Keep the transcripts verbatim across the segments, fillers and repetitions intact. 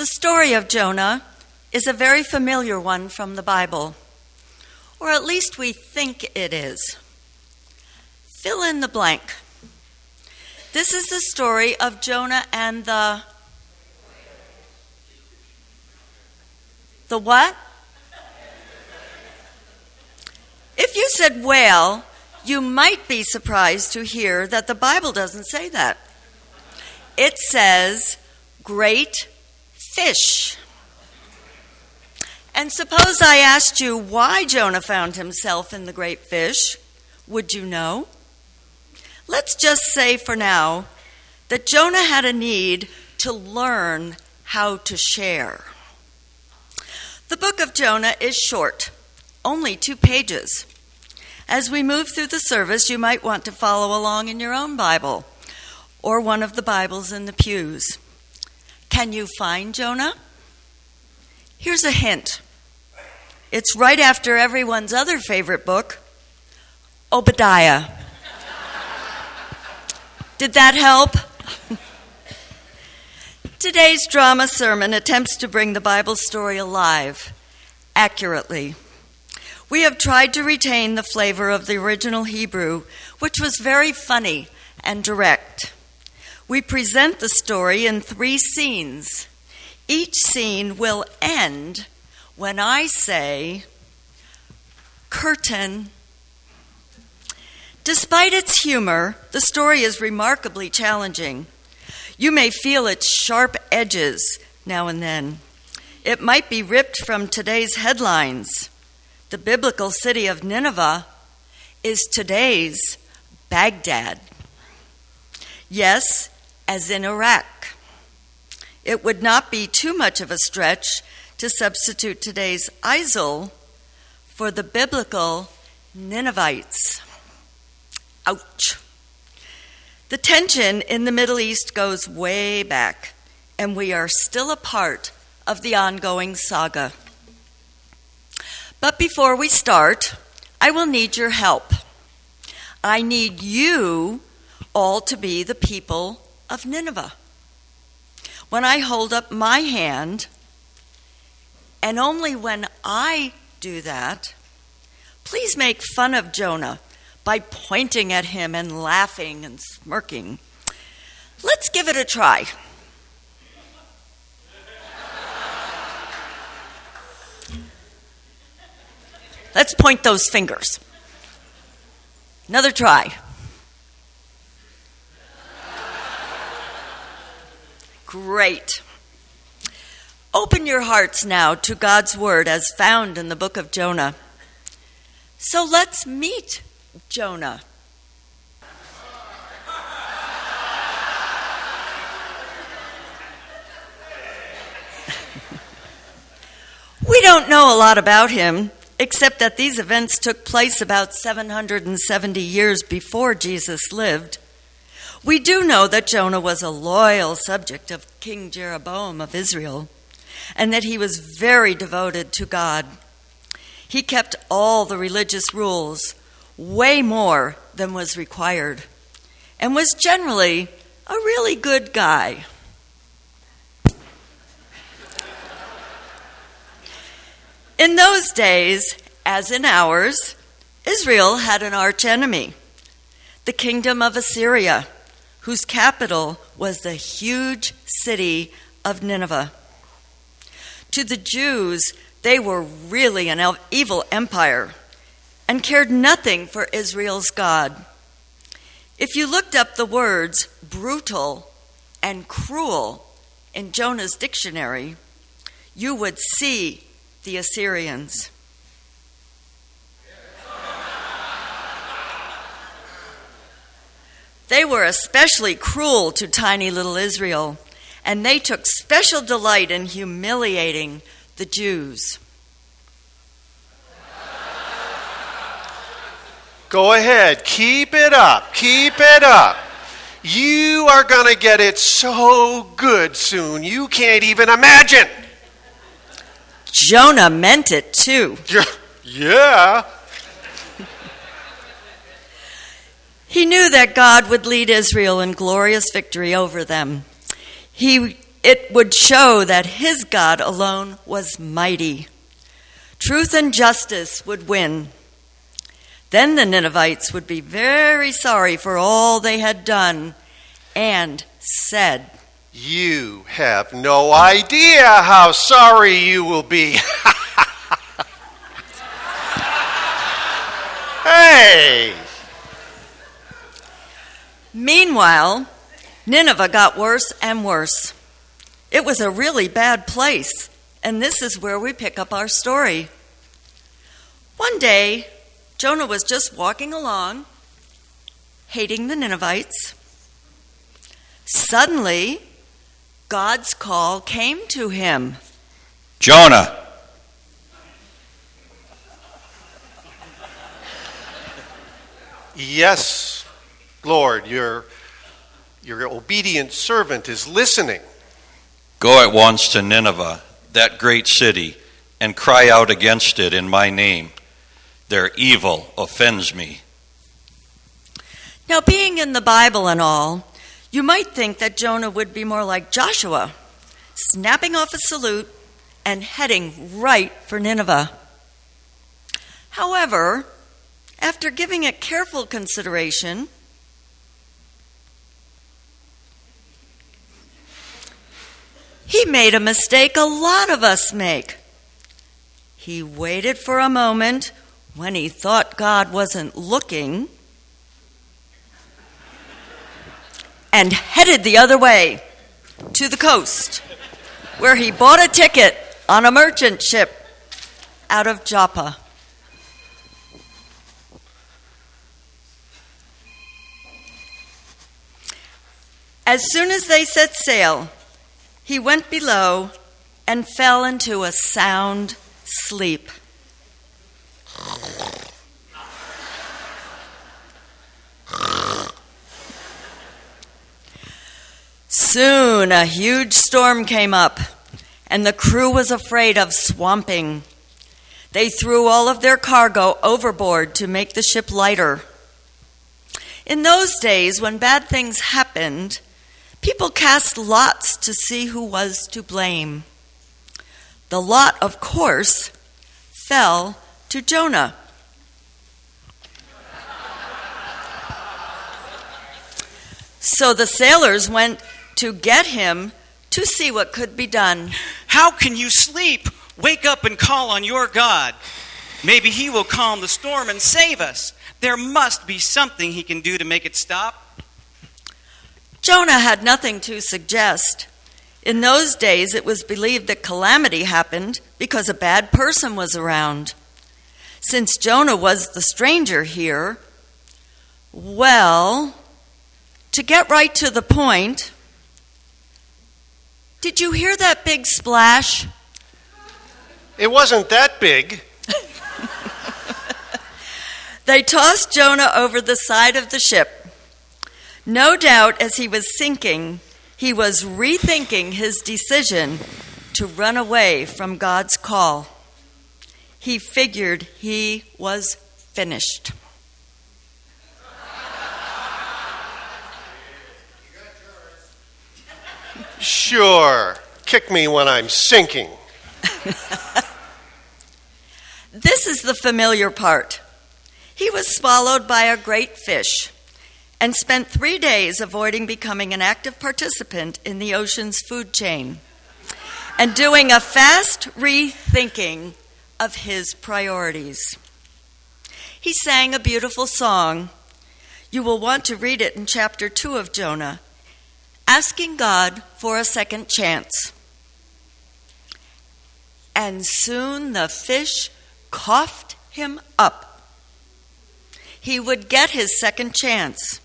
The story of Jonah is a very familiar one from the Bible, or at least we think it is. Fill in the blank. This is the story of Jonah and the... The what? If you said whale, you might be surprised to hear that the Bible doesn't say that. It says great fish. And suppose I asked you why Jonah found himself in the great fish, would you know? Let's just say for now that Jonah had a need to learn how to share. The book of Jonah is short, only two pages. As we move through the service, you might want to follow along in your own Bible or one of the Bibles in the pews. Can you find Jonah? Here's a hint. It's right after everyone's other favorite book, Obadiah. Did that help? Today's drama sermon attempts to bring the Bible story alive, accurately. We have tried to retain the flavor of the original Hebrew, which was very funny and direct. We present the story in three scenes. Each scene will end when I say, curtain. Despite its humor, the story is remarkably challenging. You may feel its sharp edges now and then. It might be ripped from today's headlines. The biblical city of Nineveh is today's Baghdad. Yes, as in Iraq. It would not be too much of a stretch to substitute today's Isil for the biblical Ninevites. Ouch. The tension in the Middle East goes way back, and we are still a part of the ongoing saga. But before we start, I will need your help. I need you all to be the people of Nineveh. When I hold up my hand, and only when I do that, please make fun of Jonah by pointing at him and laughing and smirking. Let's give it a try. Let's point those fingers. Another try. Great. Open your hearts now to God's word as found in the book of Jonah. So let's meet Jonah. We don't know a lot about him, except that these events took place about seven hundred seventy years before Jesus lived. We do know that Jonah was a loyal subject of King Jeroboam of Israel, and that he was very devoted to God. He kept all the religious rules, way more than was required, and was generally a really good guy. In those days, as in ours, Israel had an archenemy, the kingdom of Assyria, whose capital was the huge city of Nineveh. To the Jews, they were really an evil empire and cared nothing for Israel's God. If you looked up the words brutal and cruel in Jonah's dictionary, you would see the Assyrians. They were especially cruel to tiny little Israel, and they took special delight in humiliating the Jews. Go ahead, keep it up, keep it up. You are going to get it so good soon, you can't even imagine. Jonah meant it too. Yeah. He knew that God would lead Israel in glorious victory over them. He It would show that his God alone was mighty. Truth and justice would win. Then the Ninevites would be very sorry for all they had done and said, "You have no idea how sorry you will be." Hey! Meanwhile, Nineveh got worse and worse. It was a really bad place, and this is where we pick up our story. One day, Jonah was just walking along, hating the Ninevites. Suddenly, God's call came to him. Jonah! Yes, Lord, your, your obedient servant is listening. Go at once to Nineveh, that great city, and cry out against it in my name. Their evil offends me. Now, being in the Bible and all, you might think that Jonah would be more like Joshua, snapping off a salute and heading right for Nineveh. However, after giving it careful consideration, he made a mistake a lot of us make. He waited for a moment when he thought God wasn't looking and headed the other way to the coast, where he bought a ticket on a merchant ship out of Joppa. As soon as they set sail, he went below and fell into a sound sleep. Soon a huge storm came up, and the crew was afraid of swamping. They threw all of their cargo overboard to make the ship lighter. In those days, when bad things happened, people cast lots to see who was to blame. The lot, of course, fell to Jonah. So the sailors went to get him to see what could be done. "How can you sleep? Wake up and call on your God. Maybe he will calm the storm and save us. There must be something he can do to make it stop." Jonah had nothing to suggest. In those days, it was believed that calamity happened because a bad person was around. Since Jonah was the stranger here, well, to get right to the point, did you hear that big splash? It wasn't that big. They tossed Jonah over the side of the ship. No doubt, as he was sinking, he was rethinking his decision to run away from God's call. He figured he was finished. Sure, kick me when I'm sinking. This is the familiar part. He was swallowed by a great fish and spent three days avoiding becoming an active participant in the ocean's food chain and doing a fast rethinking of his priorities. He sang a beautiful song. You will want to read it in chapter two of Jonah, asking God for a second chance. And soon the fish coughed him up. He would get his second chance.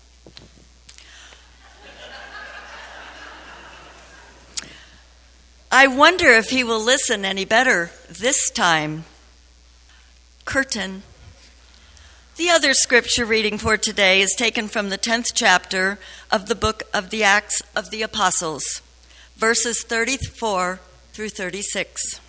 I wonder if he will listen any better this time. Curtain. The other scripture reading for today is taken from the tenth chapter of the book of the Acts of the Apostles, verses thirty-four through thirty-six.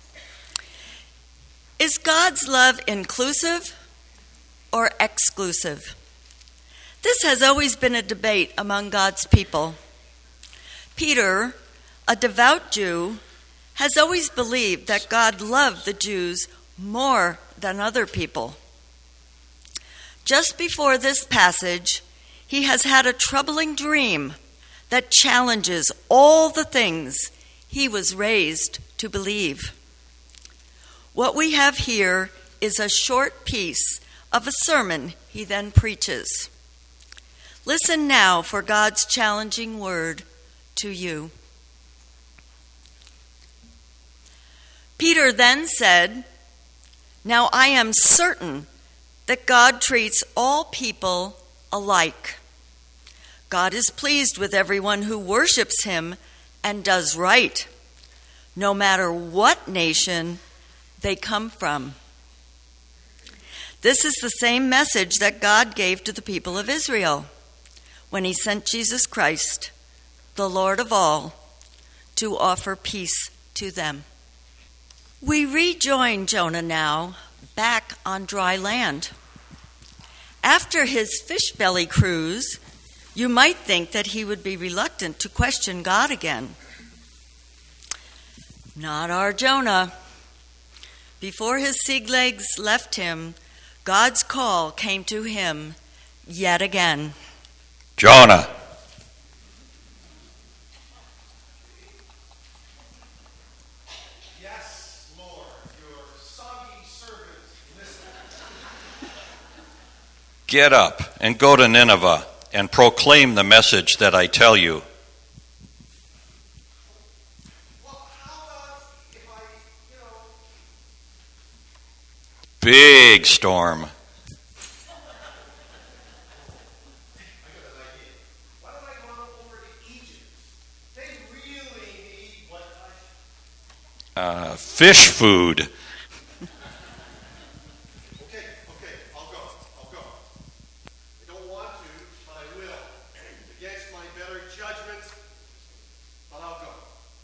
Is God's love inclusive or exclusive? This has always been a debate among God's people. Peter, a devout Jew, has always believed that God loved the Jews more than other people. Just before this passage, he has had a troubling dream that challenges all the things he was raised to believe. What we have here is a short piece of a sermon he then preaches. Listen now for God's challenging word to you. Peter then said, "Now I am certain that God treats all people alike. God is pleased with everyone who worships him and does right, no matter what nation they come from." This is the same message that God gave to the people of Israel when he sent Jesus Christ, the Lord of all, to offer peace to them. We rejoin Jonah now back on dry land. After his fish belly cruise, you might think that he would be reluctant to question God again. Not our Jonah. Before his sea legs left him, God's call came to him yet again. Jonah. Yes, Lord, your soggy servant listens. Get up and go to Nineveh and proclaim the message that I tell you. Well, how about if I, you know... Big storm. Uh, fish food. Okay, okay, I'll go, I'll go. I don't want to, but I will. Against my better judgment, but I'll go.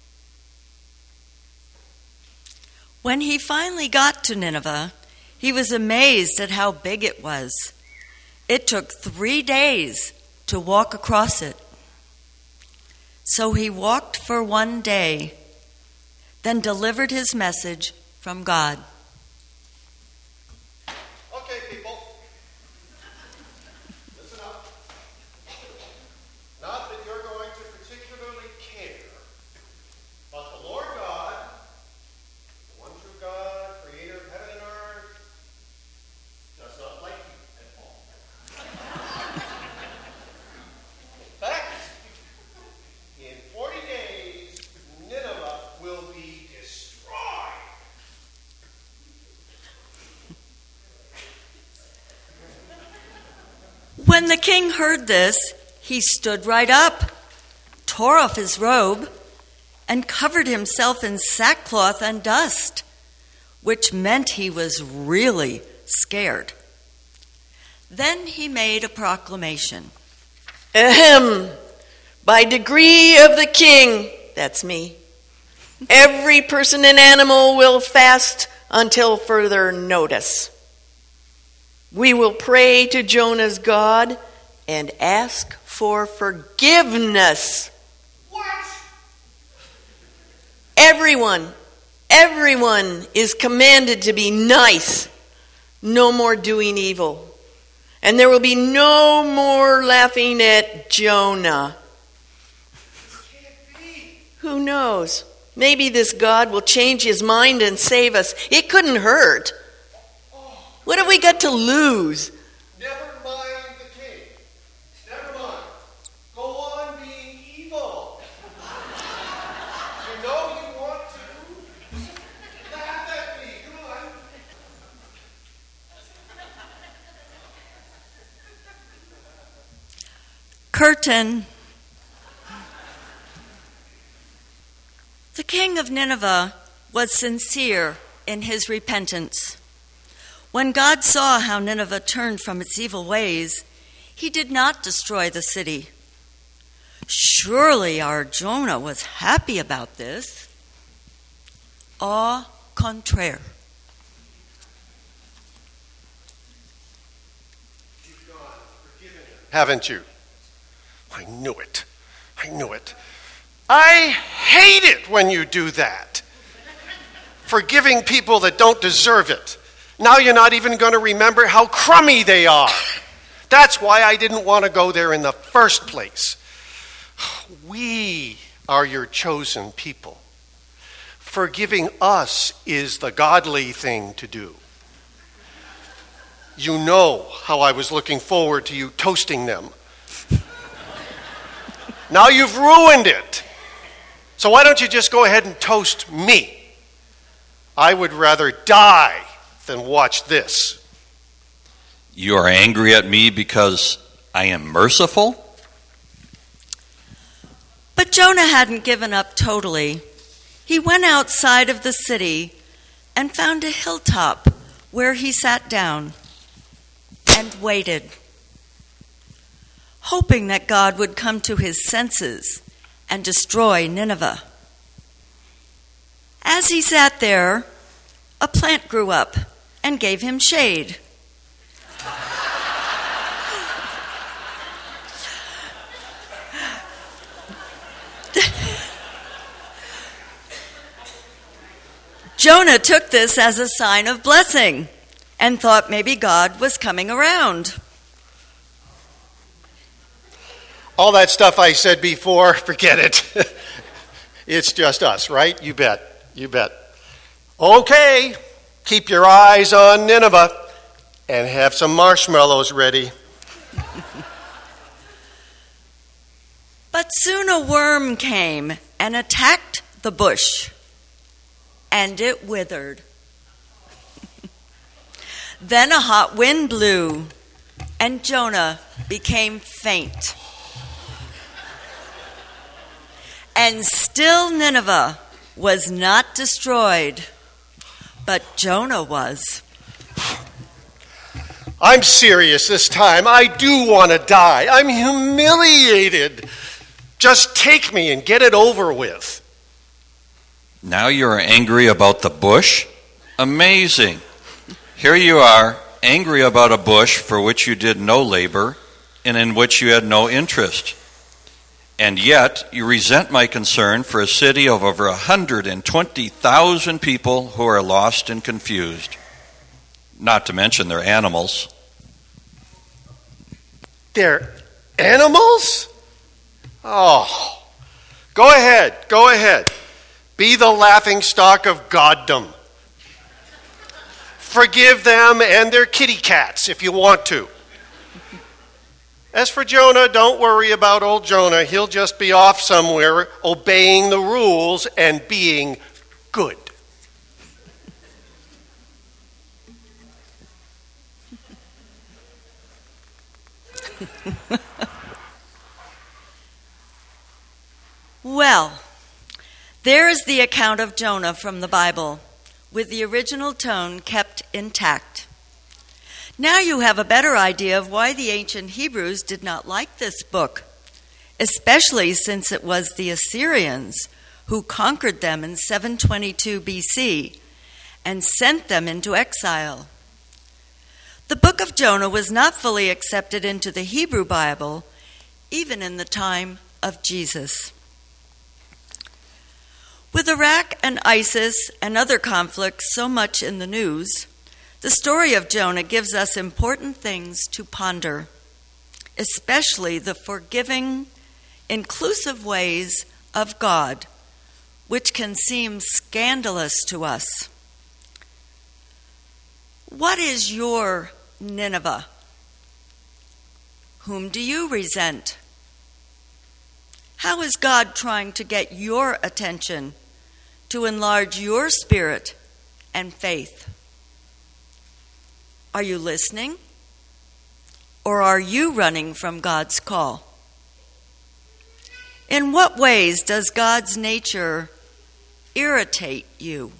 When he finally got to Nineveh, he was amazed at how big it was. It took three days to walk across it. So he walked for one day, then delivered his message from God. Okay, people. Listen up. Not that you're going to particularly care, but the Lord God, the one true God, creator of heaven and earth, does not like you at all. In fact, in forty days, Nineveh will be destroyed. When the king heard this, he stood right up, tore off his robe, and covered himself in sackcloth and dust, which meant he was really scared. Then he made a proclamation. Ahem. By decree of the king, that's me, every person and animal will fast until further notice. We will pray to Jonah's God and ask for forgiveness. What? Everyone, everyone is commanded to be nice. No more doing evil. And there will be no more laughing at Jonah. Who knows? Maybe this God will change his mind and save us. It couldn't hurt. What have we got to lose? Never mind the king. Never mind. Go on being evil. You know you want to. Laugh at me. Come on. Curtain. The king of Nineveh was sincere in his repentance. When God saw how Nineveh turned from its evil ways, he did not destroy the city. Surely our Jonah was happy about this. Au contraire. You've gone, forgiven him. Haven't you? I knew it. I knew it. I hate it when you do that. Forgiving people that don't deserve it. Now you're not even going to remember how crummy they are. That's why I didn't want to go there in the first place. We are your chosen people. Forgiving us is the godly thing to do. You know how I was looking forward to you toasting them. Now you've ruined it. So why don't you just go ahead and toast me? I would rather die than watch this. You are angry at me because I am merciful? But Jonah hadn't given up totally. He went outside of the city and found a hilltop where he sat down and waited, hoping that God would come to his senses and destroy Nineveh. As he sat there, a plant grew up and gave him shade. Jonah took this as a sign of blessing and thought maybe God was coming around. All that stuff I said before, forget it. It's just us, right? You bet. You bet. Okay, keep your eyes on Nineveh and have some marshmallows ready. But soon a worm came and attacked the bush, and it withered. Then a hot wind blew, and Jonah became faint. And still Nineveh was not destroyed, but Jonah was. I'm serious this time. I do want to die. I'm humiliated. Just take me and get it over with. Now you are angry about the bush? Amazing. Here you are, angry about a bush for which you did no labor and in which you had no interest. And yet you resent my concern for a city of over one hundred twenty thousand people who are lost and confused, not to mention their animals. They're animals? Oh, go ahead, go ahead. Be the laughingstock of goddom. Forgive them and their kitty cats if you want to. As for Jonah, don't worry about old Jonah. He'll just be off somewhere obeying the rules and being good. Well, there is the account of Jonah from the Bible, with the original tone kept intact. Now you have a better idea of why the ancient Hebrews did not like this book, especially since it was the Assyrians who conquered them in seven twenty-two B C and sent them into exile. The book of Jonah was not fully accepted into the Hebrew Bible, even in the time of Jesus. With Iraq and ISIS and other conflicts so much in the news, the story of Jonah gives us important things to ponder, especially the forgiving, inclusive ways of God, which can seem scandalous to us. What is your Nineveh? Whom do you resent? How is God trying to get your attention to enlarge your spirit and faith? Are you listening? Or are you running from God's call? In what ways does God's nature irritate you?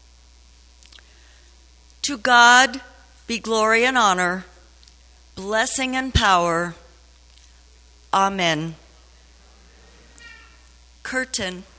To God be glory and honor, blessing and power. Amen. Curtain.